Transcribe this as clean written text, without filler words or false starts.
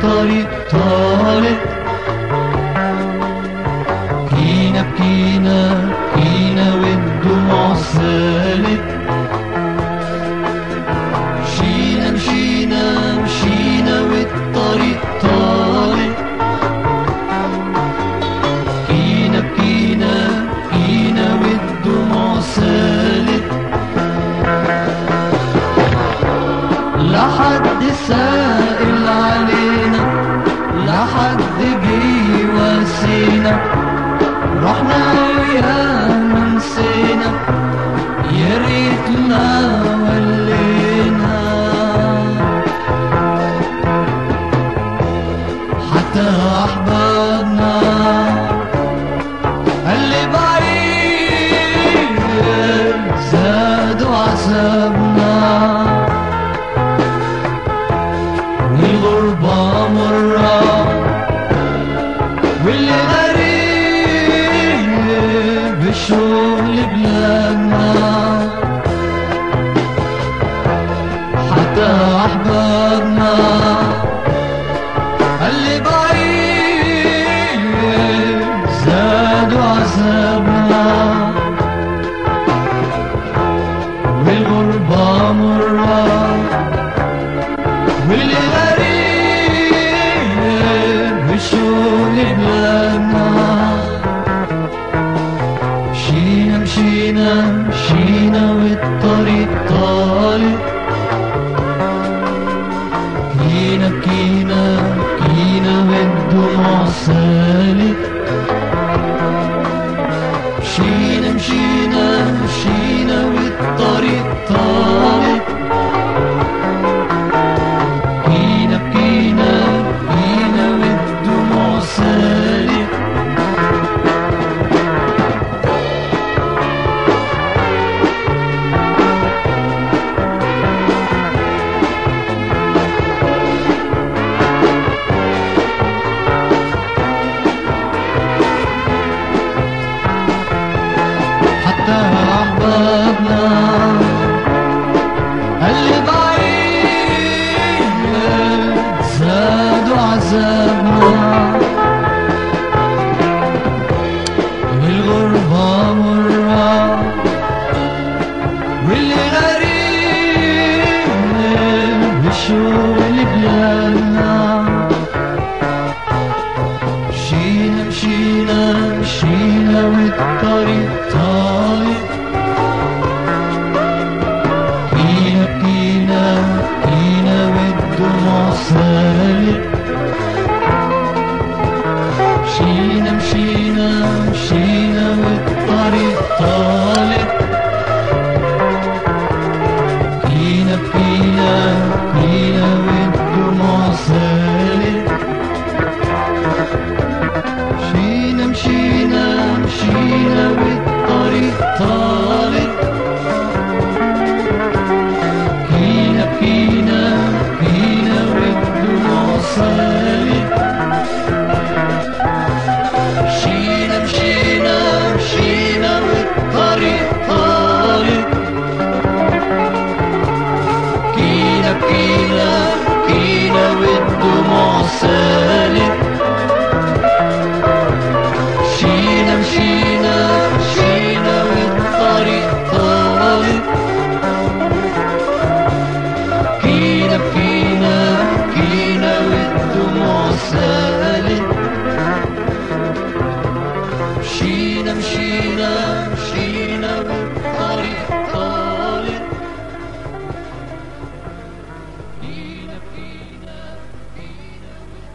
والطريق طالت. بكينا بكينا بكينا والدموع سالت. مشينا مشينا مشينا والطريق طالت. بكينا بكينا بكينا والدموع سالت. لا حد سائل علينا، لا حد جه واسينا، رحنا ويانا نسينا، يا ريتنا ولينا. حتى أحبابنا اللي بعيد زادوا عذابنا. والغربة مرة واللي غريب بشغل بلادنا. حتى أحبابنا اللي بعيد زادوا عذابنا. والغربة مرة واللي غريب بشغل بلادنا. مشينا مشينا مشينا والطريق طالت. بكينا بكينا بكينا والدموع سالت. مشينا مشينا مشينا والطريق طالت. بكينا بكينا بكينا والدموع سالت. حتى أحبابنا اللي بعيد زادوا عذابنا. والغربة مرة واللي غريب بشغل بلادنا. مشينا مشينا مشينا والطريق طالت. بكينا بكينا بكينا والدموع سالت. مشينا مشينا مشينا والطريق طالت. بكينا بكينا بكينا والدموع سالت. مشينا مشينا مشينا والطريق طالت. بكينا بكينا بكينا والدموع سالت.